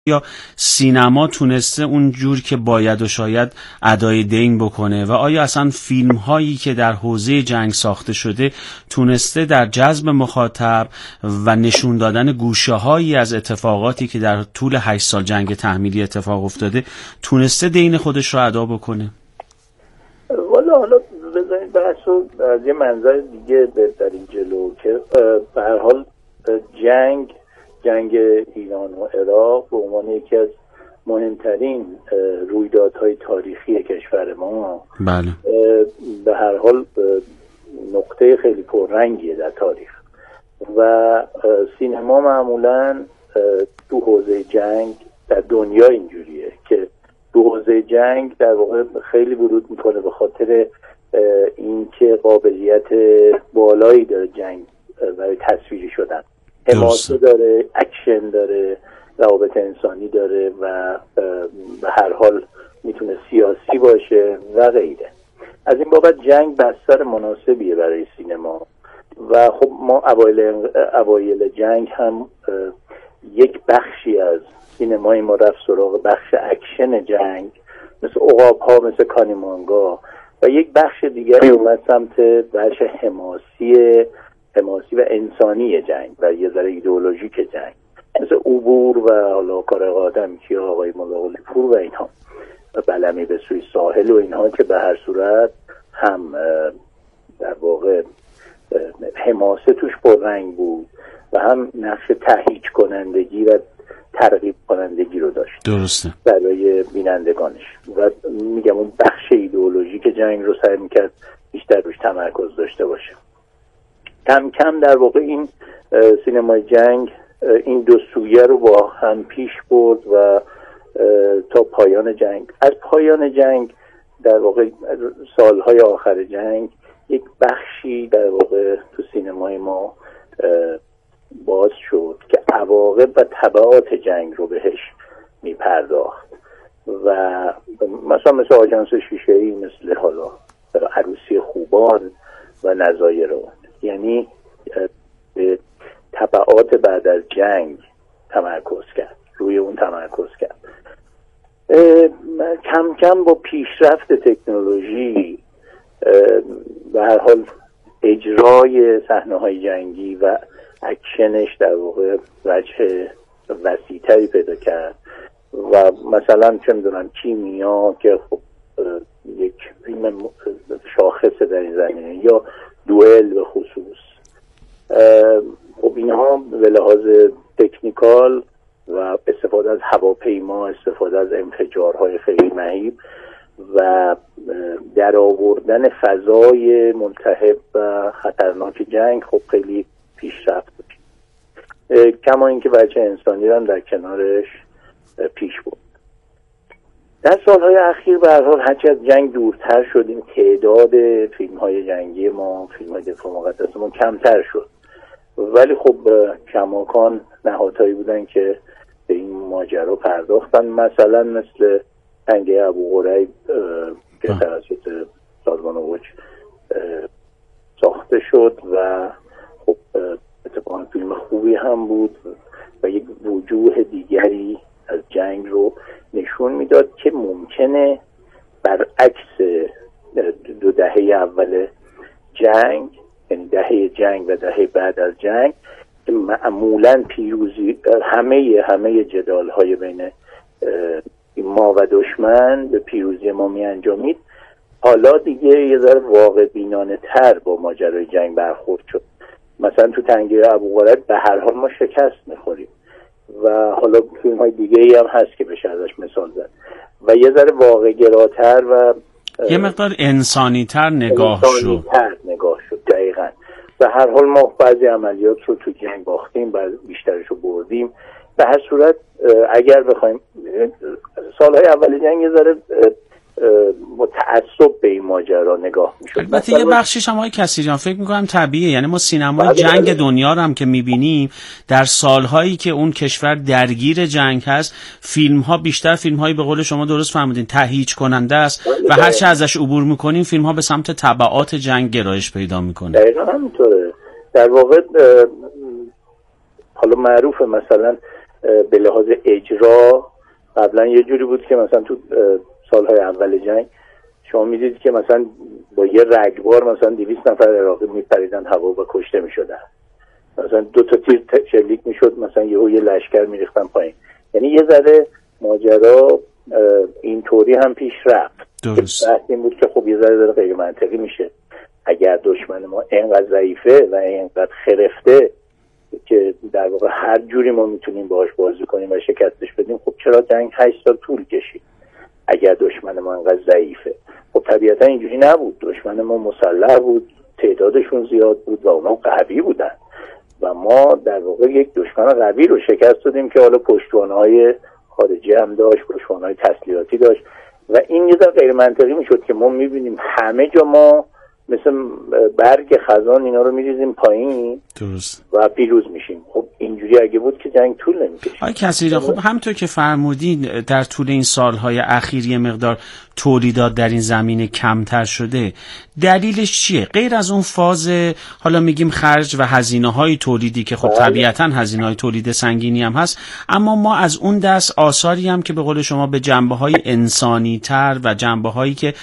یا سینما تونسته اون جور که باید و شاید ادای دین بکنه و آیا اصلا فیلم هایی که در حوزه جنگ ساخته شده تونسته در جذب مخاطب و نشون دادن گوشه هایی از اتفاقاتی که در طول 8 سال جنگ تحمیلی اتفاق افتاده تونسته دین خودش رو ادا بکنه؟ حالا بذارید بحثو از یه منظر دیگه بذاریم جلو که به هر حال جنگ ایران و عراق به عنوان یکی از مهمترین رویدادهای تاریخی کشور ما بله. به هر حال نقطه خیلی پررنگیه در تاریخ و سینما معمولا تو حوزه جنگ در دنیا اینجوریه که تو حوزه جنگ در واقع خیلی ورود میکنه به خاطر اینکه قابلیت بالایی داره جنگ برای تصویری شدن، حماسه داره، اکشن داره، روابط انسانی داره و به هر حال میتونه سیاسی باشه و غیره. از این بابت جنگ بستر مناسبیه برای سینما و خب ما اوایل جنگ هم یک بخشی از سینمای ما رفت سراغ بخش اکشن جنگ مثل عقاب ها، مثل کانیمانگا و یک بخش دیگری اومد سمت بخش حماسی و انسانی جنگ و یه ذره ایدئولوژیک جنگ مثل عبور و حالا کارق آدمکیا، آقای ملاقلی پور و اینها و بلمی به سوی ساحل و اینها که به هر صورت هم در واقع حماسه توش پررنگ بود و هم نقش تهییج کنندگی و ترغیب کنندگی رو داشت درسته برای بینندگانش و میگم اون بخش ایدئولوژیک جنگ رو سعی میکرد بیشتر روش تمرکز داشته باشه. کم کم در واقع این سینمای جنگ این دو سویه رو با هم پیش برد و تا پایان جنگ. از پایان جنگ در واقع سالهای آخر جنگ یک بخشی در واقع تو سینمای ما باز شد که عواقب و تبعات جنگ رو بهش میپرداخت و مثل آژانس شیشه‌ای، مثل حالا عروسی خوبان و نظایر اون، یعنی به تبعات بعد از جنگ تمرکز کرد، روی اون تمرکز کرد. کم کم با پیشرفت تکنولوژی به هر حال اجرای صحنه‌های جنگی و اکشنش در واقع وجه وسیع‌تری پیدا کرد و مثلا چه می‌دونم کیمیا که خب یک فیلم شاخص در این زمینه یا دوئل به خصوص، خب اینها به لحاظ تکنیکال و استفاده از هواپیما، استفاده از انفجارهای خیلی مهیب و در آوردن فضای ملتهب و خطرناک جنگ خب خیلی پیشرفت داشت، کما اینکه بچه انسانی هم در کنارش پیش بود. در سالهای اخیر به هر حال هرچی از جنگ دورتر شدیم تعداد فیلم‌های جنگی ما، فیلم‌های دفاع مقدس ما کمتر شد، ولی خب کماکان نهادهایی بودن که به این ماجرا پرداختن، مثلا مثل تنگه ابوقریب که توسط سازمان اوج ساخته شد و خب اتفاقا فیلم خوبی هم بود و یک وجوه دیگری از جنگ رو نشون میداد که ممکنه برعکس 2 دهه اول جنگ، یعنی دهه جنگ و دهه بعد از جنگ که معمولا پیروزی همه جدال‌های بین ما و دشمن به پیروزی ما می انجامید، حالا دیگه یه ذره واقع بینانه تر با ماجرای جنگ برخورد شد. مثلا تو تنگه ابوقریب به هر حال ما شکست میخوریم و حالا فیلم های دیگه ای هم هست که بشه ازش مثال زد و یه ذره واقع گراتر و یه مقدار انسانی تر نگاه شد دقیقاً. به هر حال ما بعضی عملیات رو تو جنگ باختیم، بیشترش رو بردیم. به هر صورت اگر بخوایم سالهای اول جنگ یه ذره با تعصب به این ماجرا نگاه میشد. البته یه بخشش هم آقای کثیریان فکر میکنم طبیعیه، یعنی ما سینمای جنگ دنیا رو هم که میبینیم در سالهایی که اون کشور درگیر جنگ هست فیلم‌ها بیشتر فیلم‌هایی به قول شما درست فهمیدین تهییج کننده است و هر چه ازش عبور میکنیم فیلم‌ها به سمت تبعات جنگ گرایش پیدا میکنه. دقیقاً همینطوره. در واقع حالا معروفه مثلا به لحاظ اجرا قبلا یه جوری بود که مثلا تو سالهای اول جنگ شما میدید که مثلا با یه رگبار مثلا 200 نفر عراقی میپریدن هوا و کشته میشدن، مثلا 2 تا تیر شلیک میشد، مثلا یه لشکر میریختن پایین. یعنی یه ذره ماجرا اینطوری هم پیش رفت. درست. بحث این بود که خب یه ذره غیر منطقی میشه اگر دشمن ما اینقدر ضعیفه و اینقدر خرفته که در واقع هر جوری ما میتونیم باهاش بازی کنیم و شکستش بدیم، خب چرا جنگ 8 سال طول کشید اگر دشمن ما اینقدر ضعیفه؟ خب طبیعتا اینجوری نبود. دشمن ما مسلح بود، تعدادشون زیاد بود و اونا قوی بودن و ما در واقع یک دشمن قوی رو شکست دادیم که حالا پشتوانه‌های خارجی هم داشت، پشتوانه‌های تسلیحاتی داشت و این یه ذره غیر منطقی میشد که ما میبینیم همه جا ما مثل برگ خزان اینا رو میریزیم پایین. درست. و پیروز میشیم. خب اینجوری اگه بود که جنگ طول نمیکشید. آقای کثیری، خب همونطور که فرمودین در طول این سالهای اخیر یه مقدار تولیدات در این زمینه کمتر شده. دلیلش چیه؟ غیر از اون فاز حالا میگیم خرج و هزینه‌های تولیدی که خب طبیعتاً هزینه‌های تولید سنگینی هم هست، اما ما از اون دست آثاری هم که به قول شما به جنبه‌های انسانی‌تر و جنبه‌هایی که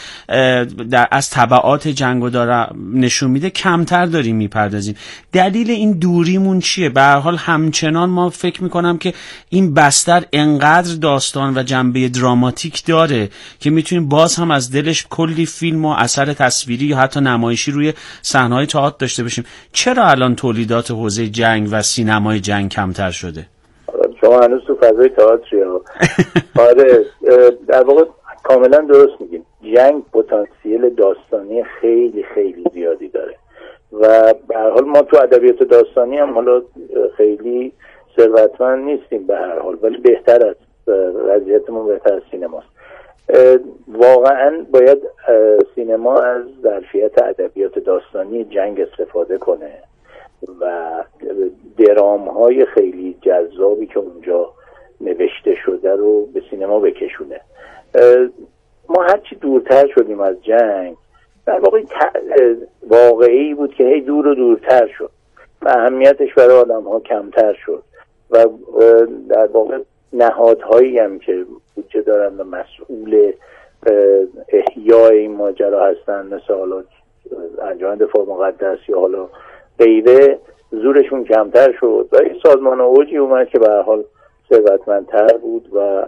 از تبعات جنگو داره نشون میده کمتر داریم میپردازیم. دلیل این دوریمون چیه؟ به هر حال همچنان ما فکر میکنم که این بستر انقدر داستان و جنبه دراماتیک داره که میتونیم باز هم از دلش کلی فیلم و اثر تصویری یا حتی نمایشی روی صحنه‌های تئاتر داشته باشیم. چرا الان تولیدات حوزه جنگ و سینمای جنگ کمتر شده؟ شما هنوز تو فضای تئاتری ها. آره، در واقع کاملا درست میگین. جنگ پتانسیل داستانی خیلی خیلی زیادی داره و به هر حال ما تو ادبیات داستانی هم حالا خیلی ثروتمند نیستیم به هر حال، ولی بهتر از وضعیتمون بهتر از سینماست. واقعا باید سینما از ظرفیت ادبیات داستانی جنگ استفاده کنه و درام‌های خیلی جذابی که اونجا نوشته شده رو به سینما بکشونه. ما هرچی دورتر شدیم از جنگ، در واقع واقعی بود که هی دور و دورتر شد و اهمیتش برای آدم ها کمتر شد و در واقع نهادهایی هم که بودجه دارن و مسئول احیای این ماجرا هستن، مثل حالا انجمن دفاع مقدس یا حالا غیره، زورشون کمتر شد و این سازمان اوجی اومد که به هر حال ثروتمندتر بود و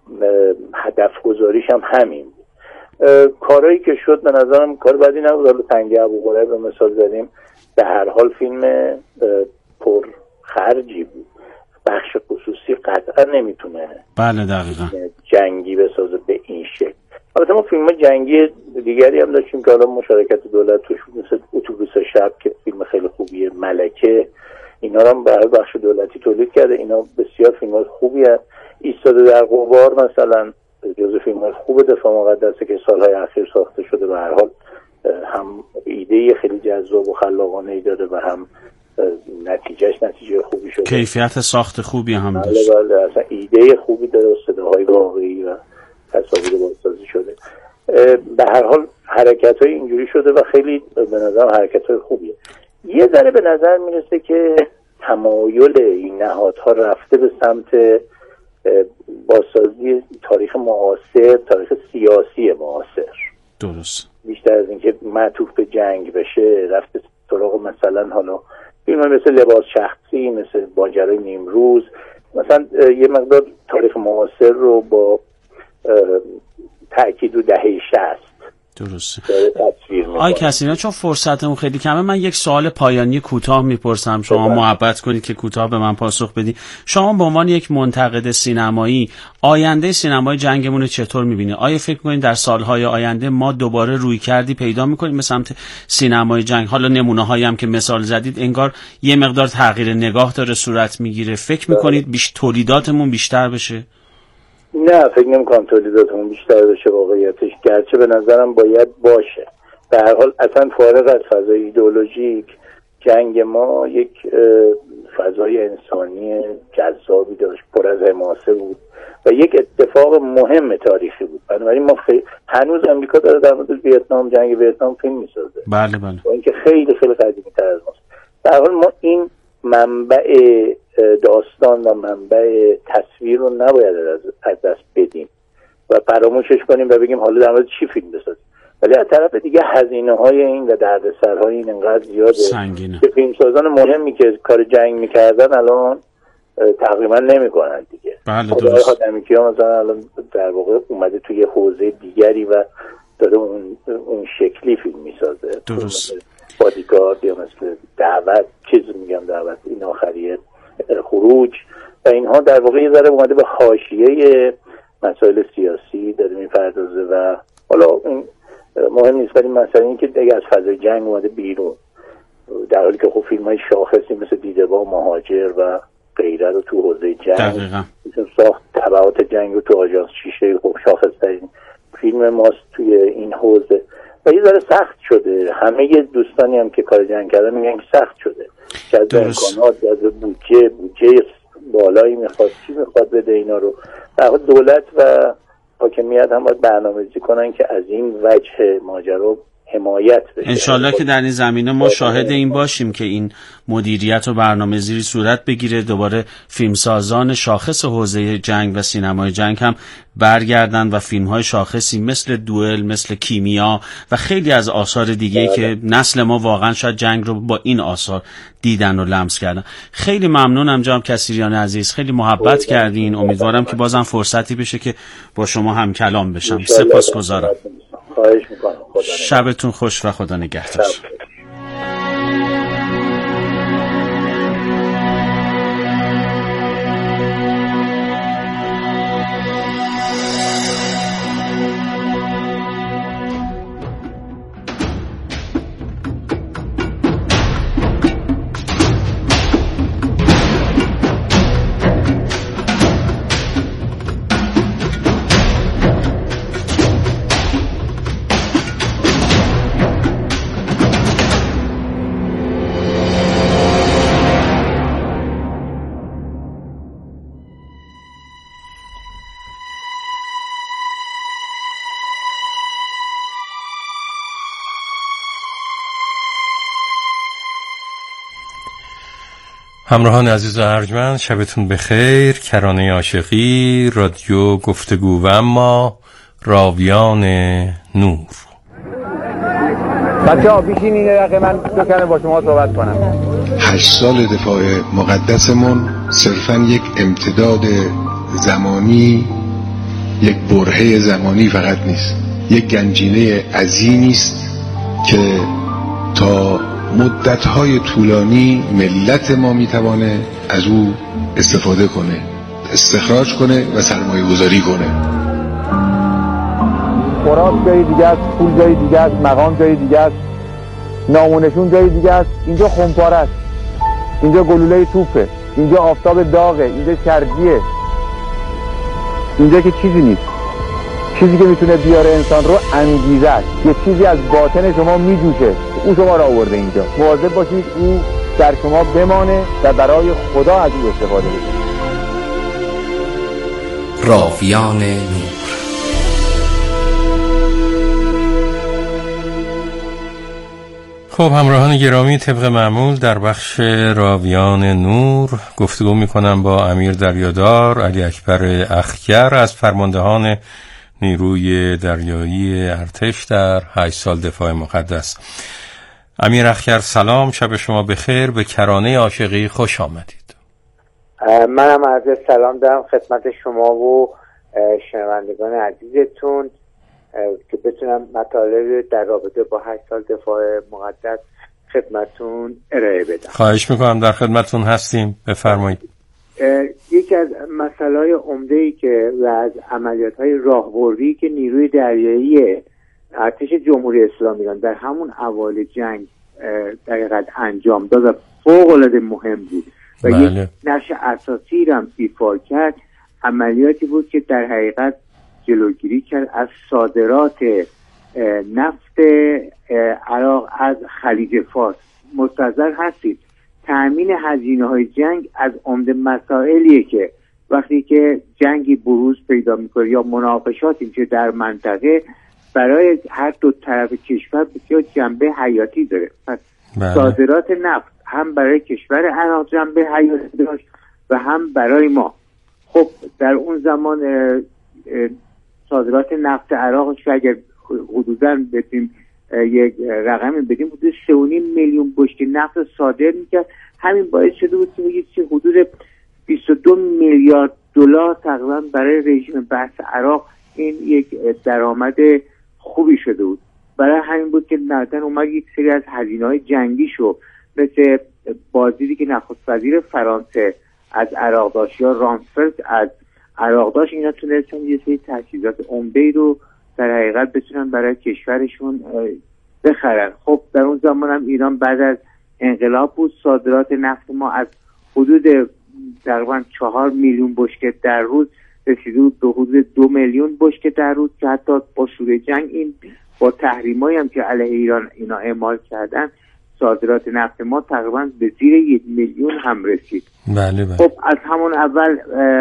هدف گذاریش هم همین بود. کارهایی که شد به نظرم کار بدی نبود. حالا تنگه ابوقریب به مثال زدیم، به هر حال فیلم پر خرجی بود. بخش خصوصی قطعا نمیتونه بله دقیقا جنگی بسازه به این شکل. البته ما فیلم جنگی دیگری هم داشتیم که حالا مشارکت دولت توش بود، مثل اتوبوس شب که فیلم خیلی خوبیه، ملکه، اینا رو هم برای بخش دولتی تولید کرده. اینا بسیار فیلم‌های خوبی هست. ایستاده در غبار مثلا جزو فیلم‌های خوب دفاع مقدسه که سالهای اخیر ساخته شده. به هر حال هم ایده خیلی جذاب و خلاقانه‌ای داره و هم نتیجه خوبی شده. کیفیت ساخت خوبی هم داشت. بله اصلا ایده خوبی داره، صداهای واقعی و تصاویر بازسازی شده. به هر حال حرکت‌های اینجوری شده و خیلی به نظر حرکت‌های خوبیه. یه ذره به نظر میرسه که تمایل این نهادها رفته به سمت بازسازی تاریخ معاصر، تاریخ سیاسی معاصر. درست. بیشتر از اینکه معطوف به جنگ بشه، رفته سراغ مثلا حالا فیلم مثل لباس شخصی، مثل ماجرای نیمروز، مثلا یه مقدار تاریخ معاصر رو با تأکید رو دهه 60 درسته. آی کثیری، چون فرصتمون خیلی کمه، من یک سوال پایانی کوتاه میپرسم، شما محبت کنید که کوتاه به من پاسخ بدید. شما به عنوان یک منتقد سینمایی آینده سینمای جنگمون رو چطور میبینید؟ آیا فکر میکنید در سالهای آینده ما دوباره رویکردی پیدا میکنیم به سمت سینمای جنگ؟ حالا نمونه‌هایی هم که مثال زدید انگار یه مقدار تغییر نگاه داره صورت میگیره. فکر میکنید تولیداتمون بیشتر بشه؟ نه، فکر نمی‌کنم تولیداتمون بیشتر بشه واقعیتش، گرچه به نظرم باید باشه. در هر حال اصلا فارغ از فضای ایدئولوژیک، جنگ ما یک فضای انسانی جذابی داشت، پر از حماسه بود و یک اتفاق مهم تاریخی بود. بنابراین ما هنوز امریکا داره در مورد ویتنام، جنگ ویتنام فیلم می‌سازه. بله. با اینکه خیلی خیلی قدیمی‌تر از ماست. در حال ما این منبع داستان و منبع تصویر رو نباید از دست بدیم و فراموشش کنیم و بگیم حالا در مورد چی فیلم بسازیم. ولی از طرف دیگه هزینه‌های این و دردسرهای این انقدر زیاده که فیلمسازان مهمی که کار جنگ میکردن الان تقریبا نمیکنن دیگه. بله خدای خاتمیکیان مثلا الان در واقع اومده توی حوزه دیگری و داره اون شکلی فیلم میسازه. درست. بادیگارد یا مثل دعوت دعوت این آخریه خروج و اینها در واقع یه ذره اومده به حاشیه مسائل سیاسی داره میپردازه و حالا این مهم نیست، ولی مثلا این که دیگه از فضای جنگ اومده بیرون، در حالی که خب فیلم‌های شاخصی مثل دیدبان، مهاجر و غیره رو تو حوزه جنگ ساخت، تبعات جنگ رو تو آژانس شیشه خب شاخص‌ترین فیلم ماست توی این حوزه و یه ذره سخت شده. همه دوستانی هم که کار جنگ کردن میگن که سخت شده، که از امکانات، از بودجه بالایی میخواد، چی میخواد بده اینا رو. در حال دولت و حاکمیت هم باید برنامه‌ریزی کنن که از این وجه ماجرا حمایت بشه. انشالله که در این زمینه ما شاهد این باشیم که این مدیریت و برنامه‌ریزی صورت بگیره، دوباره فیلمسازان شاخص حوزه جنگ و سینمای جنگ هم برگردن و فیلم‌های شاخصی مثل دوئل، مثل کیمیا و خیلی از آثار دیگه‌ای که نسل ما واقعا شاید جنگ رو با این آثار دیدن و لمس کردن. خیلی ممنونم جناب کثیریان عزیز، خیلی محبت کردین. امیدوارم که بازم فرصتی بشه که با شما هم کلام بشم. سپاسگزارم. خواهش میکنم. شبتون خوش و خدا نگهدار. همراهان عزیز و ارجمند، شبتون بخیر. کرانه عاشقی، رادیو گفتگو و اما راویان نور. بچه‌ها بشینین یه دقیقه من دو کلمه با شما صحبت کنم. 8 سال دفاع مقدسمون صرفاً یک امتداد زمانی، یک برهه زمانی فقط نیست، یک گنجینه عظیمی است که تا مدت‌های طولانی ملت ما میتوانه از او استفاده کنه، استخراج کنه و سرمایه گذاری کنه. خوراک جای دیگه است، پول جای دیگه است، مقام جای دیگه است، نامونشون جای دیگه است. اینجا خمپاره است، اینجا گلوله توپه، اینجا آفتاب داغه، اینجا چرگیه، اینجا که چیزی نیست. چیزی که میتونه بیاره انسان رو انگیزه است. یه چیزی از باطن شما میجوشه، او شما را آورده اینجا. مواظب باشید او در شما بمانه و برای خدا از او استفاده بکنید. راویان نور. خب همراهان گرامی، طبق معمول در بخش راویان نور گفتگو میکنم با امیر دریادار علی اکبر اخگر از فرماندهان نیروی دریایی ارتش در 8 سال دفاع مقدس. امیر اخگر سلام، شب شما بخیر، به کرانه عاشقی خوش آمدید. منم عرض سلام دارم خدمت شما و شنوندگان عزیزتون که بتونم مطالب در رابطه با 8 سال دفاع مقدس خدمتون ارائه بدم. خواهش میکنم، در خدمتون هستیم، بفرمایید. یکی از مسائل عمده‌ای که و از عملیات‌های راهبردی که نیروی دریایی ارتش جمهوری اسلامی ایران در همون اوایل جنگ در حقیقت انجام داد و فوق‌العاده مهم بود و یک نقش اساسی را ایفا کرد، عملیاتی بود که در حقیقت جلوگیری کرد از صادرات نفت عراق از خلیج فارس. مستحضر هستید تأمین هزینه‌های جنگ از عمده مسائلیه که وقتی که جنگی بروز پیدا میکنه یا مناقشاتی میشه در منطقه، برای هر دو طرف کشور بسیار جنبه حیاتی داره. پس صادرات نفت هم برای کشور عراق جنبه حیاتی داشت و هم برای ما. خب در اون زمان صادرات نفت عراق که اگر حدوداً بدیم یک رقمی بدیم حدود 3.5 میلیون بشکه نفت صادر میکرد. همین باعث شده بود که حدود 22 میلیارد دلار تقریبا برای رژیم بعث عراق این یک درآمد خوبی شده بود. برای همین بود که بعداً اومد یک سری از هزینه‌های جنگیشو مثل بازدیدی که نخست وزیر فرانسه از عراق داشت یا رامسفلد از عراق داشت، اینا تونستن یه سری تجهیزات عمده‌ای رو در حقیقت بتونن برای کشورشون بخرن. خب در اون زمان هم ایران بعد از انقلاب بود، صادرات نفت ما از حدود تقریبا 4 میلیون بشکه در روز رسیده بود به حدود 2 میلیون بشکه در روز که حتی با شروع جنگ این با تحریمایی هم که علیه ایران اینا اعمال کردن صادرات نفت ما تقریبا به زیر 1 میلیون هم رسید. بله. خب از همون اول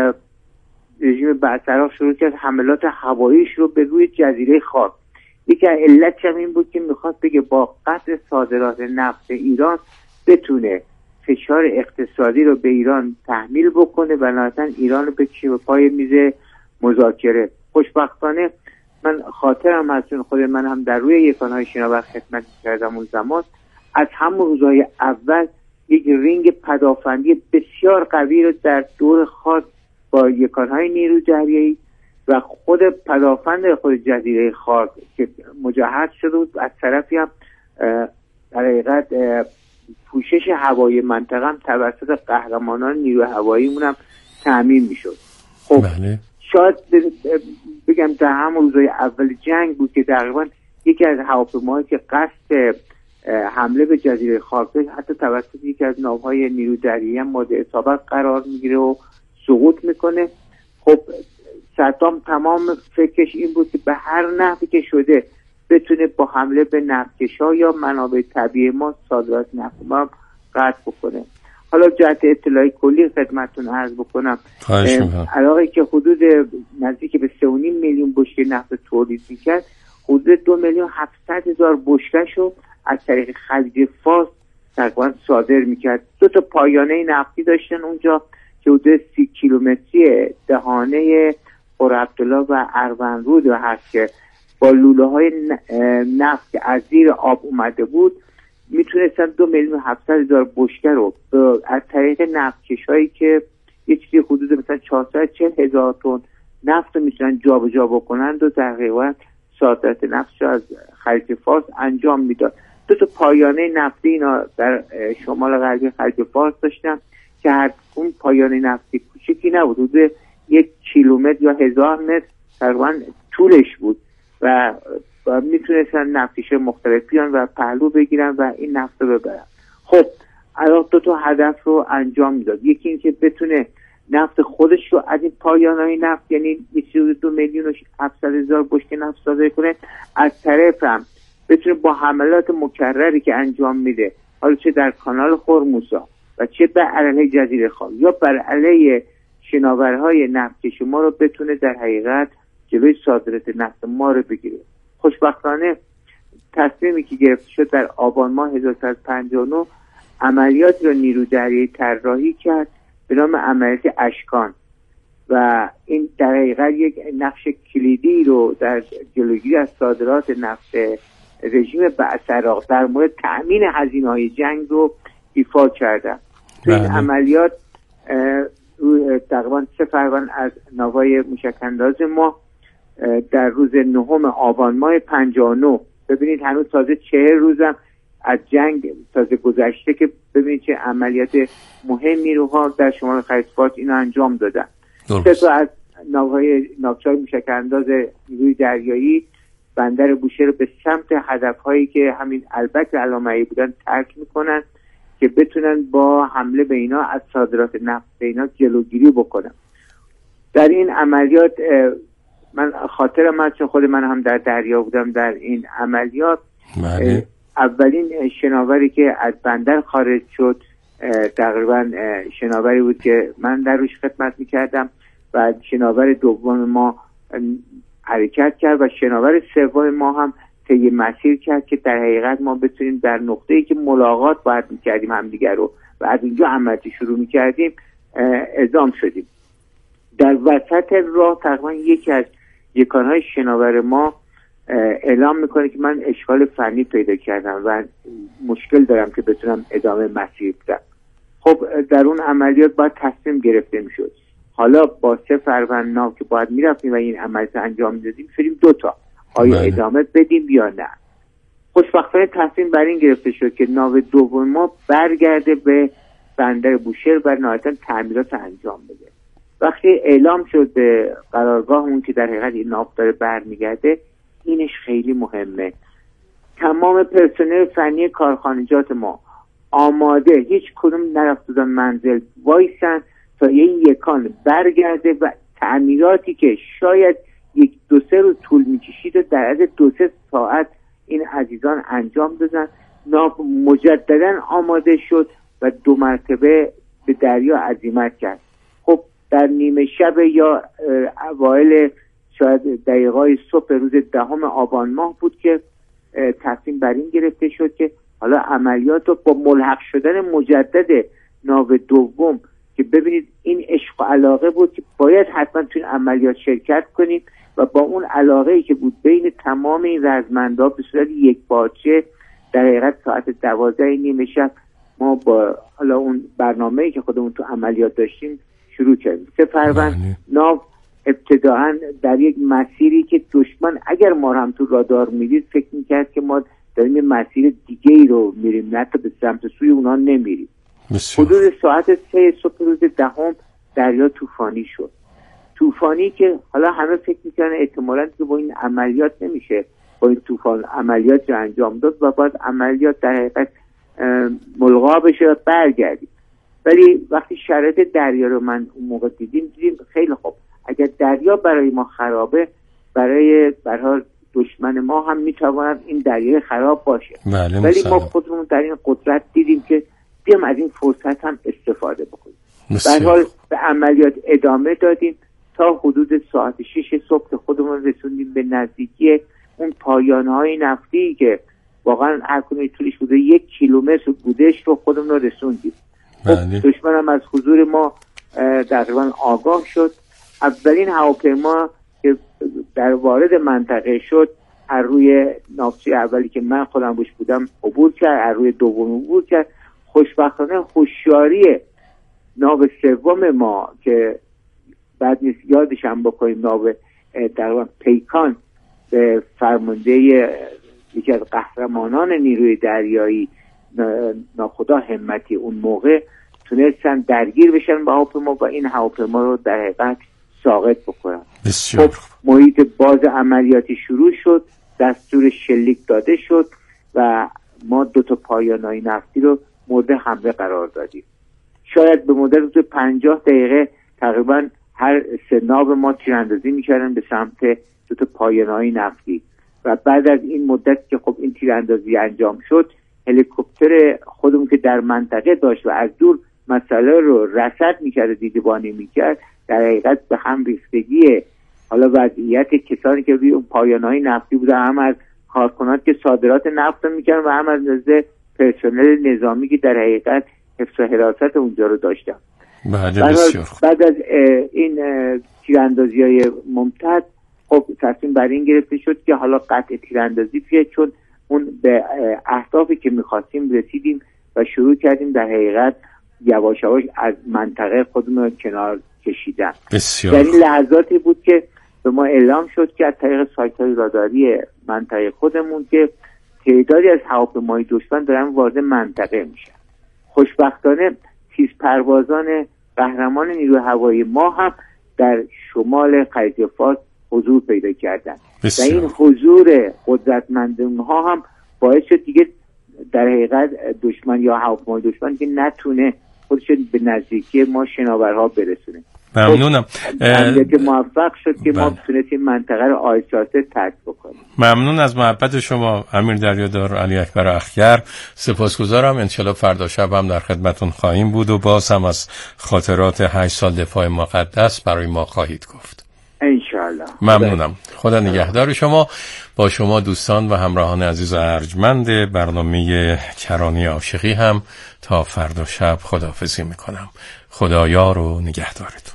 رژیم بعث عراق شروع کرد حملات هواییش رو به روی جزیره خاک. یکی از علتش هم این بود که میخواد بگه با قطع صادرات نفت ایران بتونه فشار اقتصادی رو به ایران تحمیل بکنه و نهایتاً ایران رو بکشه به پای میز مذاکره. خوشبختانه من خاطرم هست، چون خود من هم در روی یکانهای شناور خدمت کردم اون زمان، از همون روزهای اول یک رینگ پدافندی بسیار قوی رو در دور خاک با یکانهای نیروی دریایی و خود پدافند خود جزیره خاک که مجهز شده بود، از طرفی هم در حقیقت پوشش هوایی منطقه هم توسط قهرمانان نیروی هواییمون هم تأمین میشد. خب بله. شاید بگم در همون روزهای اول جنگ بود که تقریبا یکی از هواپیماهایی که قصد حمله به جزیره خاک حتی توسط یکی از ناوهای نیروی دریایی هم مورد اصابت قرار میگیره و سقوط میکنه. خب صدام تمام فکرش این بود که به هر نحوی که شده بتونه با حمله به نفتکش‌ها یا منابع طبیعی ما صادرات نفت ما قطع بکنه. حالا جهت اطلاعی کلی خدمتتون عرض بکنم، عراقی که حدود نزدیک به 3.5 میلیون بشکه نفت تولید میکرد، حدود 2,700,000 بشکه‌شو از طریق خلیج فارس تقریبا صادر میکرد. 2 پایانه نفتی داشتن اونجا که حدود 30 کیلومتری دهانه خور عبدالله و اروندرود هست که با لوله های نفت که از زیر آب اومده بود میتونستن 2,700,000 بشکه رو از طریق نفتکش هایی که یه چیزی حدود مثلا 440,000 تن نفت رو میتونن جابجا بکنند و در حقیقت صادرات نفت رو از خلیج فارس انجام میداد. 2 پایانه نفتی اینا در شمال غربی خلیج فارس داشتن که هر اون پایانه نفتی کوچکی نبود، حدود 1 کیلومتر یا 1000 متر تقریبا طولش بود و میتونستن نفتکش مختلف بیان و پهلو بگیرن و این نفت رو ببرن. خب عراق 2 هدف رو انجام میداد. یکی این که بتونه نفت خودش رو از این پایانهای نفت یعنی 2,700,000 بشکه نفت صادر کنه، از طرف هم بتونه با حملات مکرری که انجام میده، حالا چه در کانال هرموزا و چه بر علیه جزیره خاک یا بر علیه شناورهای نفتکش ما رو بتونه در حقیقت جلوی صادرات نفت ما رو بگیره. خوشبختانه تصمیمی که گرفته شد در آبان ماه 1359 عملیاتی رو نیروی دریایی طراحی کرد به نام عملیات اشکان و این در حقیقت یک نقش کلیدی رو در جلوگیری از صادرات نفت رژیم بعث عراق در مورد تأمین هزینه‌های جنگ رو ایفا کردن. تو این عملیات تقریبا 3 فروند از ناوهای موشک‌انداز ما در روز 9 آبان ماه 59، ببینید هنوز تازه 40 روزم از جنگ تازه گذشته که ببینید چه عملیات مهمی رو در شمال خلیج فارس اینا انجام دادن. 3 از ناوهای ناوچه‌های موشک‌انداز نیروی دریایی بندر بوشهر رو به سمت هدف‌هایی که همین البته علامه‌ای بودن ترک میکنن که بتونن با حمله به اینا از صادرات نفت اینا جلوگیری بکنن. در این عملیات من خاطرم هست چون خود من هم در دریا بودم در این عملیات. اولین شناوری که از بندر خارج شد تقریبا شناوری بود که من در روش خدمت میکردم و شناور دوم ما حرکت کرد و شناور سوم ما هم طی مسیر کرد که در حقیقت ما بتونیم در نقطه‌ای که ملاقات باید میکردیم همدیگر رو و از اینجا عملیات شروع میکردیم اعدام شدیم. در وسط راه تقریبا یکی از یکانهای شناور ما اعلام میکنه که من اشکال فنی پیدا کردم و مشکل دارم که بتونم ادامه مسیر بدم. خب در اون عملیات باید تصمیم گرفته میشد. حالا با 3 فروند ناو که باید میرفتیم و این عملیات انجام میدادیم شدیم 2 تا، آیا ادامه بدیم یا نه. خوشبختانه تصمیم بر این گرفته شد که ناو دوم ما برگرده به بندر بوشهر و نهایتا تعمیرات انجام بده. وقتی اعلام شد به قرارگاهمون که در حقیقت این ناو داره برمیگرده، اینش خیلی مهمه. تمام پرسنل فنی کارخانجات ما آماده، هیچ کدوم نرفتن منزل وایسن تا این یکان برگرده و تعمیراتی که شاید 1-2-3 روز طول میکشید و در عرض 2-3 ساعت این عزیزان انجام دادن. ناو مجددا آماده شد و 2 مرتبه به دریا عزیمت کرد. خب در نیمه شب یا اوایل شاید دقیقای صبح روز 10 آبان ماه بود که تصمیم بر این گرفته شد که حالا عملیات رو با ملحق شدن مجدد ناو دوم که ببینید این عشق و علاقه بود که باید حتما توی عملیات شرکت کنیم و با اون علاقه‌ای که بود بین تمام این رزمندا به صورت یکپارچه در حقیقت ساعت 12 نیمه شب ما با حالا اون برنامه‌ای که خودمون تو عملیات داشتیم شروع کردیم. 3 فروند ناو ابتداعاً در یک مسیری که دشمن اگر ما هم تو رادار میدید فکر میکرد که ما داریم مسیر دیگه ای رو میریم، نه تا به سمت سوی اونا نمیریم. حدود ساعت 3 صبح روز 10 دریا طوفانی شد. طوفانی که حالا همه فکر میکنن احتمالاً که با این عملیات نمیشه با این طوفان عملیات رو انجام داد و بعد عملیات در حقیقت ملغا بشه و برگردیم. ولی وقتی شرایط دریا رو من اون موقع دیدیم خیلی خوب، اگر دریا برای ما خرابه، برای دشمن ما هم میتواند این دریا خراب باشه. ولی ما خودمون در این قدرت دیدیم که بیام از این فرصت هم استفاده بکنیم. به حال به عملیات ادامه دادیم تا حدود ساعت 6 صبح که خودمون رسوندیم به نزدیکی اون پایانهای نفتی که واقعا هر کدوم طولش بوده 1 کیلومتر بودش رو خودمون رو رسوندیم. دشمن هم از حضور ما تقریبا آگاه شد. اولین هواپیما که در وارد منطقه شد از روی ناوچه اولی که من خودم بوش بودم عبور کرد، از روی دوم عبور کرد. خوشبختانه هوشیاری ناو سوم ما که بعد نیست یادش هم بکنیم، ناو در پیکان به فرمانده یکی از قهرمانان نیروی دریایی ناخدا همتی اون موقع تونستن درگیر بشن با هواپیما و این هواپیما رو در حقیقت ساقط بکنن. خب محیط باز عملیاتی شروع شد، دستور شلیک داده شد و ما 2 تا پایانهای نفتی رو مورد حمله قرار دادیم. شاید به مدت 50 دقیقه تقریبا هر 3 ناو ما تیراندازی میکردن به سمت 2 تا پایانهای نفتی و بعد از این مدت که خب این تیراندازی انجام شد، هلیکوپتر خودمون که در منطقه داشت و از دور مسئله رو رصد میکرد و دیدبانی میکرد، در حقیقت به هم ریختگی حالا وضعیت کسانی که روی اون پایانهای نفتی بودن، هم از کارکنان که صادرات نفت میکردن و هم از نزد پرسنل نظامی که در حقیقت حفظ و حراست اونجا رو داشتن. بعد از این تیراندازی‌های ممتد خب تصمیم بر این گرفته شد که حالا قطع تیراندازی بیاد، چون اون به اهدافی که می‌خواستیم رسیدیم و شروع کردیم در حقیقت یواش یواش از منطقه خودمون رو کنار کشیدن. در این لحظاتی بود که به ما اعلام شد که از طریق سایت‌های راداری منطقه خودمون که تعدادی از هواپیماهای دشمن دارن وارد منطقه میشن. خوشبختانه تیز پروازان قهرمان نیروی هوایی ما هم در شمال خلیج فارس حضور پیدا کردند و این حضور قدرتمند اونها هم باعث شد دیگه در حقیقت دشمن یا هواپیمای دشمن که نتونه خودش به نزدیکی ما شناورها برسونه. ممنونم. که موفق شد که ما تونستیم منطقه رو آیساسه ترک بکنیم. ممنون از محبت شما امیر دریادار علی اکبر اخگر. سپاسگزارم. انشالله فردا شب هم در خدمتون خواهیم بود و باز هم از خاطرات 8 سال دفاع مقدس برای ما خواهید گفت. انشالله. ممنونم. خدا نگهدار شما. با شما دوستان و همراهان عزیز و ارجمند برنامه کرانه عاشقی هم تا فردا شب خداحافظی میکنم. خدایار و نگهدارتون.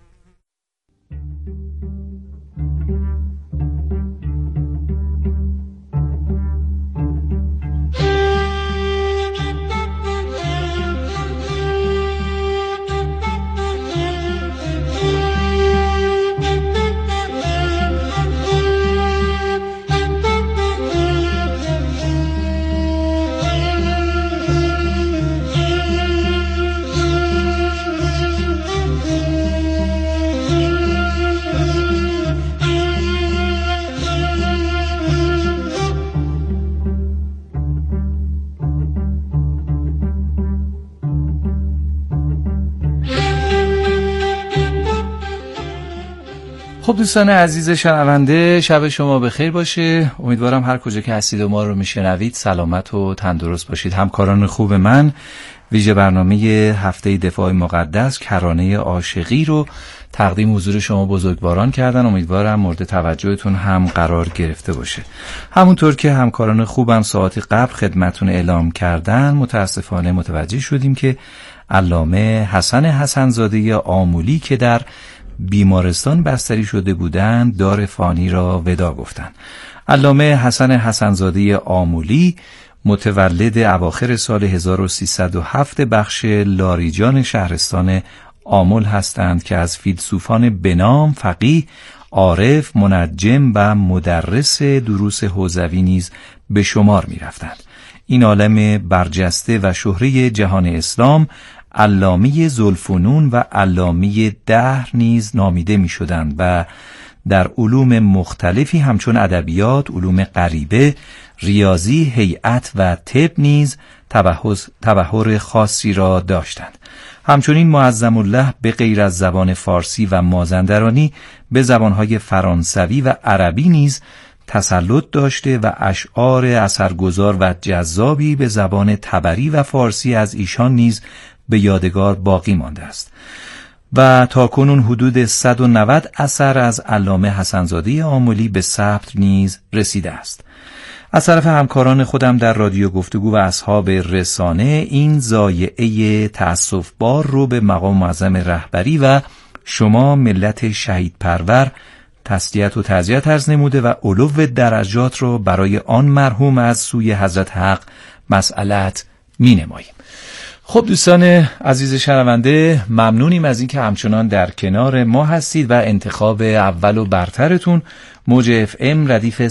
خب دوستان عزیز شنونده، شب شما بخیر باشه. امیدوارم هر کجا که هستید و ما رو میشنوید سلامت و تندرست باشید. همکاران خوب من ویژه برنامه هفته دفاع مقدس کرانه عاشقی رو تقدیم حضور شما بزرگواران کردن. امیدوارم مورد توجهتون هم قرار گرفته باشه. همونطور که همکاران خوبم ساعت قبل خدمتون اعلام کردن، متاسفانه متوجه شدیم که علامه حسن حسن‌زاده آمولی که در بیمارستان بستری شده بودند دار فانی را ودا گفتند. علامه حسن حسن‌زاده آمولی متولد اواخر سال 1307 بخش لاریجان شهرستان آمل هستند که از فیلسوفان بنام، فقیه، عارف، منجم و مدرس دروس حوزوی نیز به شمار می رفتند. این عالم برجسته و شهره جهان اسلام علامه ذوالفنون و علامه دهر نیز نامیده می شدند و در علوم مختلفی همچون ادبیات، علوم غریبه، ریاضی، هیئت و طب نیز تبحر خاصی را داشتند. همچنین معظم الله به غیر از زبان فارسی و مازندرانی به زبانهای فرانسوی و عربی نیز تسلط داشته و اشعار اثرگذار و جذابی به زبان تبری و فارسی از ایشان نیز به یادگار باقی مانده است و تاکنون حدود 190 اثر از علامه حسن‌زاده آمولی به ثبت نیز رسیده است. از طرف همکاران خودم در رادیو گفتگو و اصحاب رسانه این ضایعه تأسف‌بار رو به مقام معظم رهبری و شما ملت شهید پرور تسلیت و تعزیت عرض نموده و علو درجات رو برای آن مرحوم از سوی حضرت حق مسئلت می نماییم. خب دوستان عزیز شنونده، ممنونیم از اینکه همچنان در کنار ما هستید و انتخاب اول و برترتون موج FM ردیف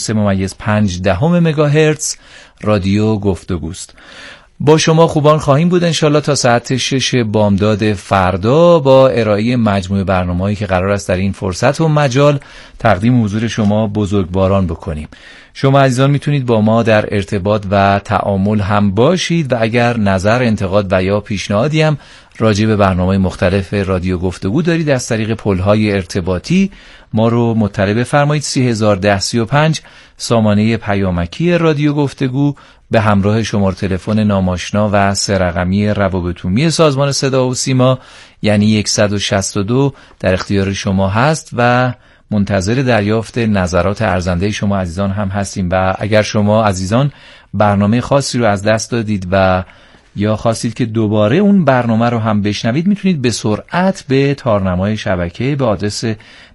103.5 مگاهرتز رادیو گفتگوست. با شما خوبان خواهیم بود انشالله تا ساعت 6 بامداد فردا با ارائه مجموعه برنامه‌هایی که قرار است در این فرصت و مجال تقدیم حضور شما بزرگواران بکنیم. شما عزیزان میتونید با ما در ارتباط و تعامل هم باشید و اگر نظر، انتقاد و یا پیشنهادی هم راجع به برنامه‌های مختلف رادیو گفتگو دارید از طریق پل‌های ارتباطی ما رو مطلع بفرمایید. 301035 سامانه پیامکی رادیو گفتگو به همراه شماره تلفن ناماشنا و 3 رقمی روابط عمومی سازمان صدا و سیما یعنی 162 در اختیار شما هست و منتظر دریافت نظرات ارزنده شما عزیزان هم هستیم. و اگر شما عزیزان برنامه خاصی رو از دست دادید و یا خواستید که دوباره اون برنامه رو هم بشنوید، میتونید به سرعت به تارنمای شبکه به آدرس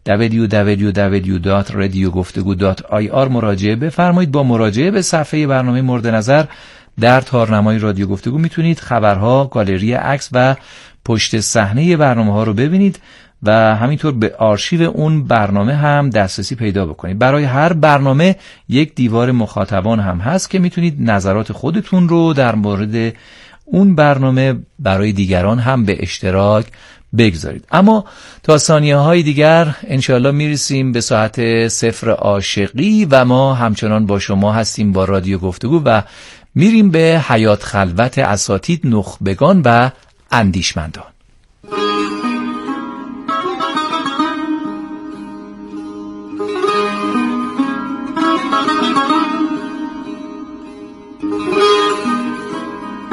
www.radiogoftegu.ir مراجعه بفرمایید. با مراجعه به صفحه برنامه مورد نظر در تارنمای رادیو گفتگو میتونید خبرها، گالری عکس و پشت صحنه برنامه‌ها رو ببینید و همینطور به آرشیو اون برنامه هم دسترسی پیدا بکنید. برای هر برنامه یک دیوار مخاطبان هم هست که میتونید نظرات خودتون رو در مورد اون برنامه برای دیگران هم به اشتراک بگذارید. اما تا ثانیه‌های دیگر انشاءالله میرسیم به ساعت 0 عاشقی و ما همچنان با شما هستیم با رادیو گفتگو و میریم به حیات خلوت اساتید، نخبگان و اندیشمندان.